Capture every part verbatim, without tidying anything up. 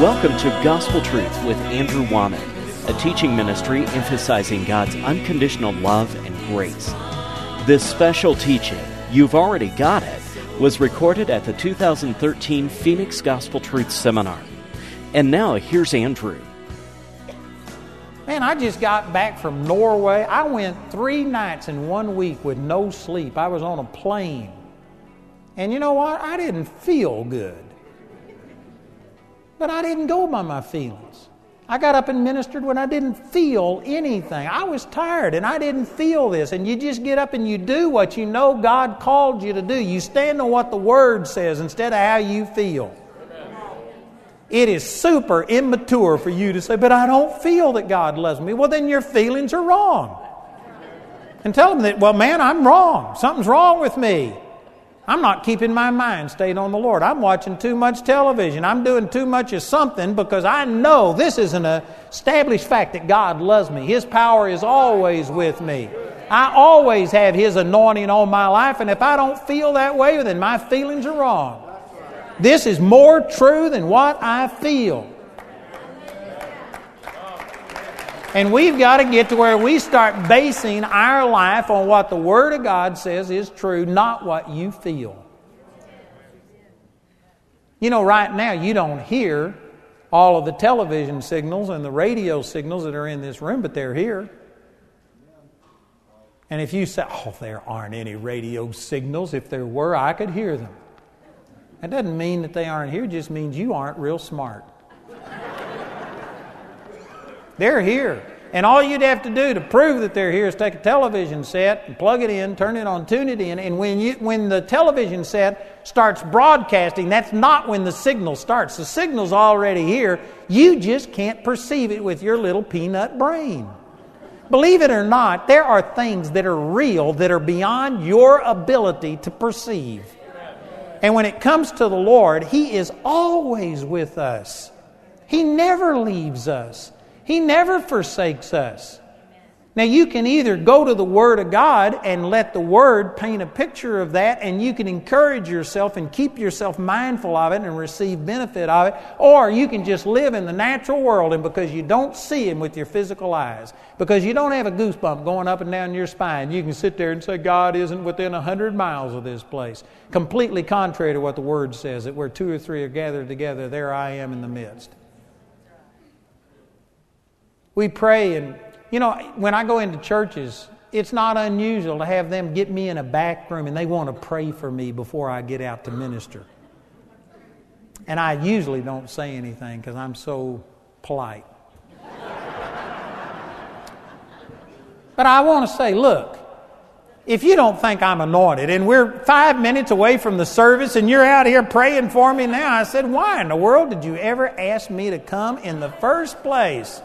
Welcome to Gospel Truth with Andrew Womack, a teaching ministry emphasizing God's unconditional love and grace. This special teaching, You've Already Got It, was recorded at the two thousand thirteen Phoenix Gospel Truth Seminar. And now, here's Andrew. Man, I just got back from Norway. I went three nights in one week with no sleep. I was on a plane. And you know what? I didn't feel good. But I didn't go by my feelings. I got up and ministered when I didn't feel anything. I was tired and I didn't feel this. And you just get up and you do what you know God called you to do. You stand on what the Word says instead of how you feel. It is super immature for you to say, but I don't feel that God loves me. Well, then your feelings are wrong. And tell them that, well, man, I'm wrong. Something's wrong with me. I'm not keeping my mind stayed on the Lord. I'm watching too much television. I'm doing too much of something because I know this is an established fact that God loves me. His power is always with me. I always have His anointing on my life, and if I don't feel that way, then my feelings are wrong. This is more true than what I feel. And we've got to get to where we start basing our life on what the Word of God says is true, not what you feel. You know, right now you don't hear all of the television signals and the radio signals that are in this room, but they're here. And if you say, oh, there aren't any radio signals. If there were, I could hear them. That doesn't mean that they aren't here. It just means you aren't real smart. They're here. And all you'd have to do to prove that they're here is take a television set and plug it in, turn it on, tune it in. And when you when the television set starts broadcasting, that's not when the signal starts. The signal's already here. You just can't perceive it with your little peanut brain. Believe it or not, there are things that are real that are beyond your ability to perceive. And when it comes to the Lord, He is always with us. He never leaves us. He never forsakes us. Now, you can either go to the Word of God and let the Word paint a picture of that, and you can encourage yourself and keep yourself mindful of it and receive benefit of it, or you can just live in the natural world, and because you don't see Him with your physical eyes, because you don't have a goosebump going up and down your spine, you can sit there and say, God isn't within a hundred miles of this place. Completely contrary to what the Word says, that where two or three are gathered together, there I am in the midst. We pray, and you know, when I go into churches, it's not unusual to have them get me in a back room and they want to pray for me before I get out to minister. And I usually don't say anything because I'm so polite. But I want to say, look, if you don't think I'm anointed and we're five minutes away from the service and you're out here praying for me now, I said, why in the world did you ever ask me to come in the first place?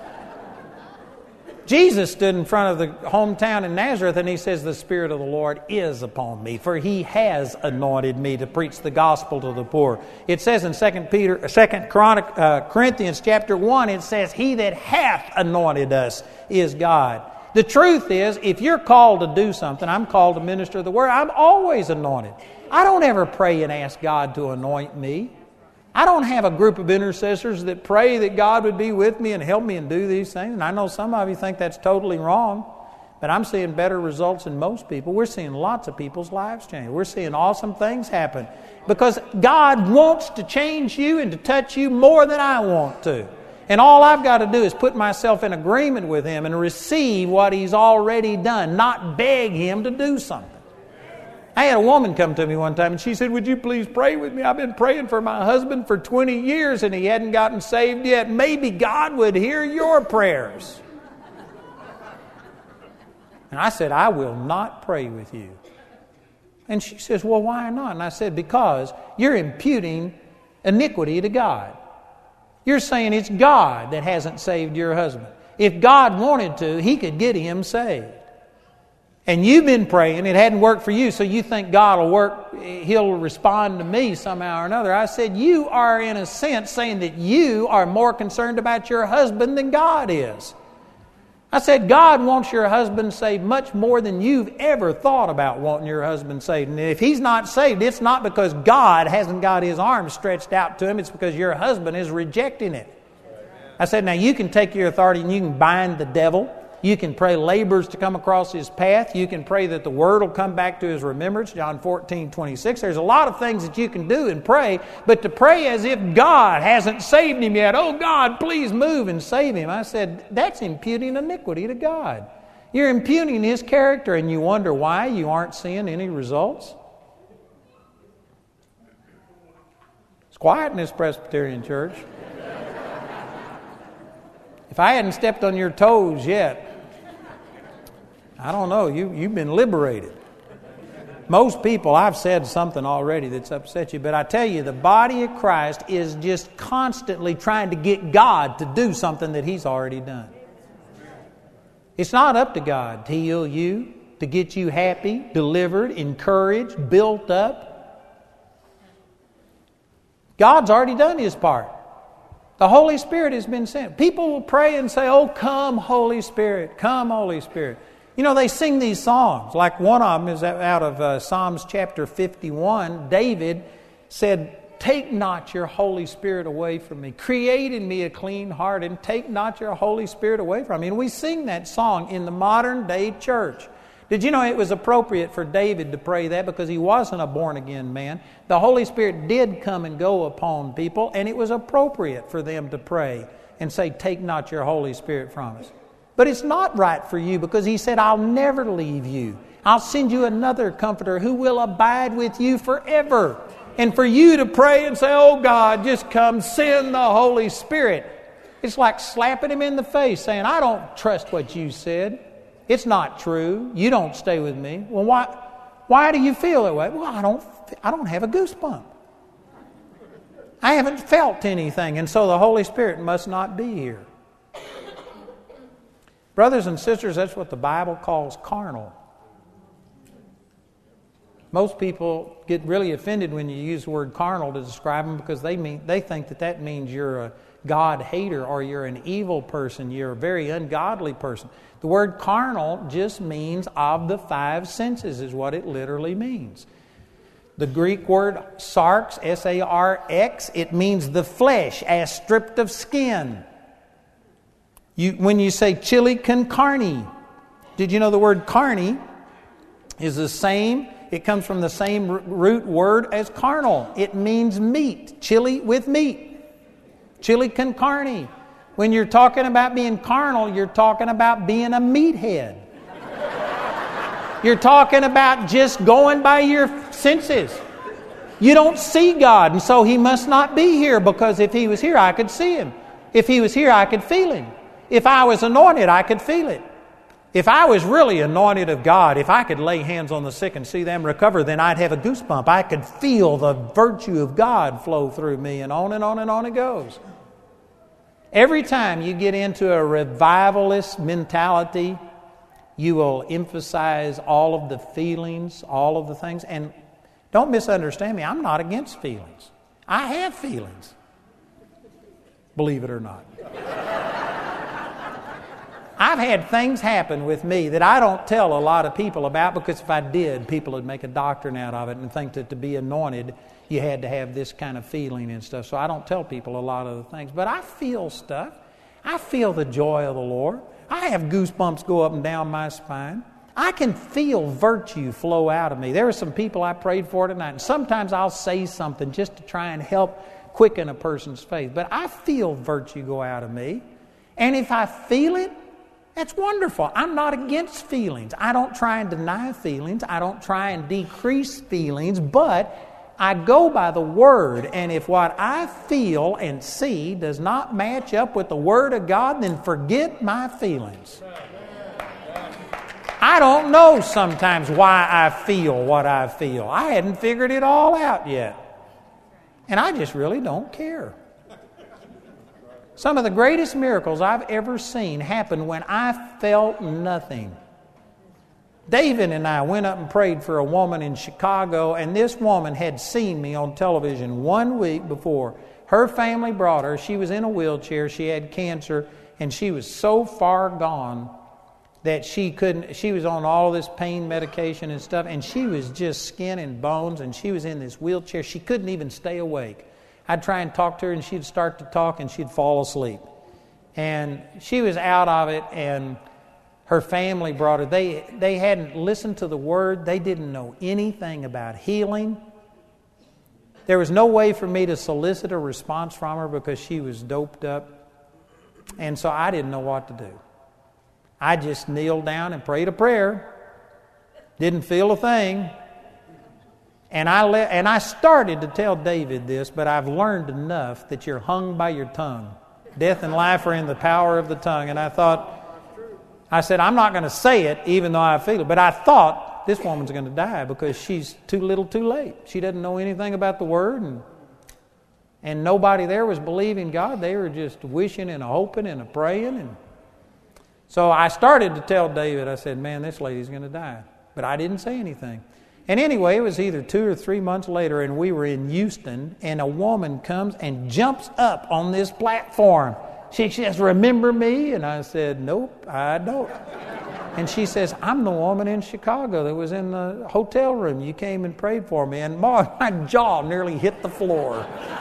Jesus stood in front of the hometown in Nazareth and He says, the Spirit of the Lord is upon me, for He has anointed me to preach the gospel to the poor. It says in Second Peter, Second Chronic, uh, Corinthians chapter one, it says, He that hath anointed us is God. The truth is, if you're called to do something, I'm called to minister the word, I'm always anointed. I don't ever pray and ask God to anoint me. I don't have a group of intercessors that pray that God would be with me and help me and do these things. And I know some of you think that's totally wrong, but I'm seeing better results than most people. We're seeing lots of people's lives change. We're seeing awesome things happen because God wants to change you and to touch you more than I want to. And all I've got to do is put myself in agreement with Him and receive what He's already done, not beg Him to do something. I had a woman come to me one time and she said, would you please pray with me? I've been praying for my husband for twenty years and he hadn't gotten saved yet. Maybe God would hear your prayers. And I said, I will not pray with you. And she says, well, why not? And I said, because you're imputing iniquity to God. You're saying it's God that hasn't saved your husband. If God wanted to, He could get him saved. And you've been praying, it hadn't worked for you, so you think God will work, He'll respond to me somehow or another. I said, you are in a sense saying that you are more concerned about your husband than God is. I said, God wants your husband saved much more than you've ever thought about wanting your husband saved. And if he's not saved, it's not because God hasn't got His arms stretched out to him. It's because your husband is rejecting it. I said, now you can take your authority and you can bind the devil. You can pray labors to come across his path. You can pray that the word will come back to his remembrance, John fourteen twenty-six. There's a lot of things that you can do and pray, but to pray as if God hasn't saved him yet, oh God, please move and save him. I said, that's imputing iniquity to God. You're impugning His character, and you wonder why you aren't seeing any results. It's quiet in this Presbyterian church. If I hadn't stepped on your toes yet, I don't know, you, you've been liberated. Most people, I've said something already that's upset you, but I tell you, the body of Christ is just constantly trying to get God to do something that He's already done. It's not up to God to heal you, to get you happy, delivered, encouraged, built up. God's already done His part. The Holy Spirit has been sent. People will pray and say, oh, come, Holy Spirit. Come, Holy Spirit. You know, they sing these songs. Like one of them is out of uh, Psalms chapter fifty-one. David said, take not your Holy Spirit away from me. Create in me a clean heart and take not your Holy Spirit away from me. And we sing that song in the modern day church. Did you know it was appropriate for David to pray that because he wasn't a born-again man? The Holy Spirit did come and go upon people, and it was appropriate for them to pray and say, take not your Holy Spirit from us. But it's not right for you because He said, I'll never leave you. I'll send you another Comforter who will abide with you forever. And for you to pray and say, oh God, just come send the Holy Spirit. It's like slapping Him in the face saying, I don't trust what you said. It's not true. You don't stay with me. Well, why, why do you feel that way? Well, I don't, I don't have a goosebump. I haven't felt anything, and so the Holy Spirit must not be here. Brothers and sisters, that's what the Bible calls carnal. Most people get really offended when you use the word carnal to describe them because they mean they think that that means you're a God hater or you're an evil person, you're a very ungodly person. The word carnal just means of the five senses is what it literally means. The Greek word sarx, S A R X, it means the flesh as stripped of skin. You, when you say chili con carne, did you know the word carne is the same? It comes from the same root word as carnal. It means meat, chili with meat. Chili con carne. When you're talking about being carnal, you're talking about being a meathead. You're talking about just going by your senses. You don't see God, and so He must not be here, because if He was here, I could see Him. If He was here, I could feel Him. If I was anointed, I could feel it. If I was really anointed of God, if I could lay hands on the sick and see them recover, then I'd have a goosebump. I could feel the virtue of God flow through me, and on and on and on it goes. Every time you get into a revivalist mentality, you will emphasize all of the feelings, all of the things. And don't misunderstand me, I'm not against feelings. I have feelings. Believe it or not. I've had things happen with me that I don't tell a lot of people about, because if I did, people would make a doctrine out of it and think that to be anointed, you had to have this kind of feeling and stuff. So I don't tell people a lot of the things. But I feel stuff. I feel the joy of the Lord. I have goosebumps go up and down my spine. I can feel virtue flow out of me. There are some people I prayed for tonight, and sometimes I'll say something just to try and help quicken a person's faith. But I feel virtue go out of me. And if I feel it, that's wonderful. I'm not against feelings. I don't try and deny feelings. I don't try and decrease feelings, but I go by the Word. And if what I feel and see does not match up with the Word of God, then forget my feelings. I don't know sometimes why I feel what I feel. I hadn't figured it all out yet. And I just really don't care. Some of the greatest miracles I've ever seen happened when I felt nothing. David and I went up and prayed for a woman in Chicago, and this woman had seen me on television one week before. Her family brought her. She was in a wheelchair. She had cancer, and she was so far gone that she couldn't, she was on all this pain medication and stuff, and she was just skin and bones, and she was in this wheelchair. She couldn't even stay awake. I'd try and talk to her, and she'd start to talk, and she'd fall asleep. And she was out of it, and her family brought her. They, they hadn't listened to the Word. They didn't know anything about healing. There was no way for me to solicit a response from her because she was doped up. And so I didn't know what to do. I just kneeled down and prayed a prayer. Didn't feel a thing. And I le- and I started to tell David this, but I've learned enough that you're hung by your tongue. Death and life are in the power of the tongue. And I thought, I said, I'm not going to say it even though I feel it. But I thought, this woman's going to die because she's too little too late. She doesn't know anything about the Word. And, and nobody there was believing God. They were just wishing and hoping and praying. And so I started to tell David, I said, man, this lady's going to die. But I didn't say anything. And anyway, it was either two or three months later, and we were in Houston, and a woman comes and jumps up on this platform. She says, remember me? And I said, nope, I don't. And she says, I'm the woman in Chicago that was in the hotel room. You came and prayed for me. And my, my jaw nearly hit the floor.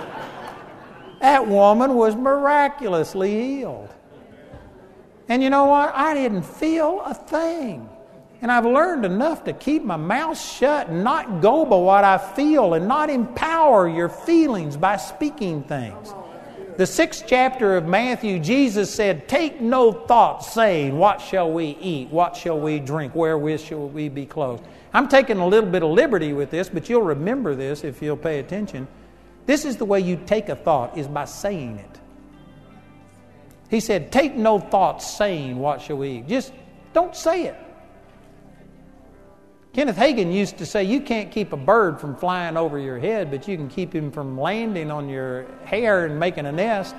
That woman was miraculously healed. And you know what? I didn't feel a thing. And I've learned enough to keep my mouth shut and not go by what I feel and not empower your feelings by speaking things. The sixth chapter of Matthew, Jesus said, take no thought saying, what shall we eat? What shall we drink? Wherewith shall we be clothed? I'm taking a little bit of liberty with this, but you'll remember this if you'll pay attention. This is the way you take a thought, is by saying it. He said, take no thought saying, what shall we eat? Just don't say it. Kenneth Hagin used to say, you can't keep a bird from flying over your head, but you can keep him from landing on your hair and making a nest.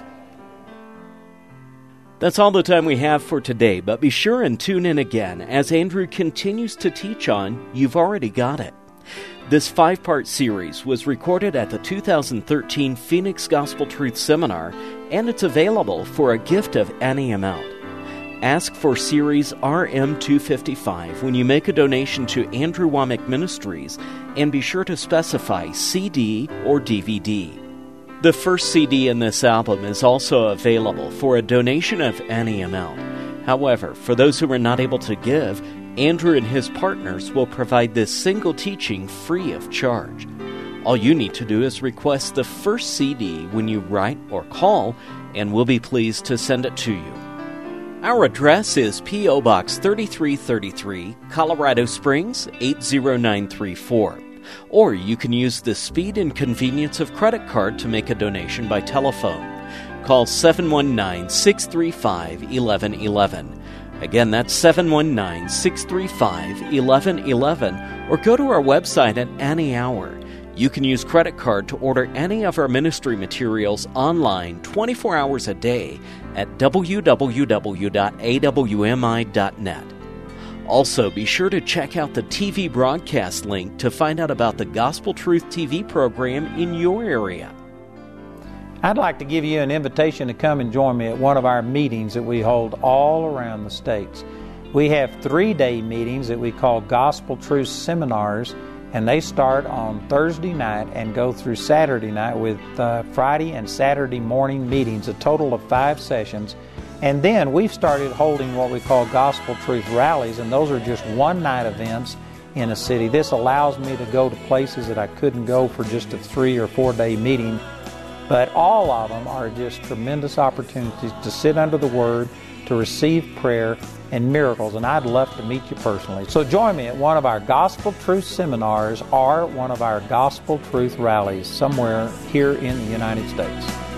That's all the time we have for today, but be sure and tune in again as Andrew continues to teach on You've Already Got It. This five-part series was recorded at the two thousand thirteen Phoenix Gospel Truth Seminar, and it's available for a gift of any amount. Ask for Series R M two fifty-five when you make a donation to Andrew Wommack Ministries, and be sure to specify C D or D V D. The first C D in this album is also available for a donation of any amount. However, for those who are not able to give, Andrew and his partners will provide this single teaching free of charge. All you need to do is request the first C D when you write or call, and we'll be pleased to send it to you. Our address is P O Box thirty-three thirty-three, Colorado Springs eight zero nine three four. Or you can use the speed and convenience of credit card to make a donation by telephone. Call seven one nine, six three five, one one one one. Again, that's seven one nine, six three five, one one one one, or go to our website at any hour. You can use credit card to order any of our ministry materials online twenty-four hours a day at w w w dot a w m i dot net. Also, be sure to check out the T V broadcast link to find out about the Gospel Truth T V program in your area. I'd like to give you an invitation to come and join me at one of our meetings that we hold all around the states. We have three-day meetings that we call Gospel Truth Seminars, and they start on Thursday night and go through Saturday night with uh, Friday and Saturday morning meetings, a total of five sessions. And then we've started holding what we call Gospel Truth Rallies, and those are just one-night events in a city. This allows me to go to places that I couldn't go for just a three- or four-day meeting. But all of them are just tremendous opportunities to sit under the Word, to receive prayer and miracles, and I'd love to meet you personally. So join me at one of our Gospel Truth Seminars or one of our Gospel Truth Rallies somewhere here in the United States.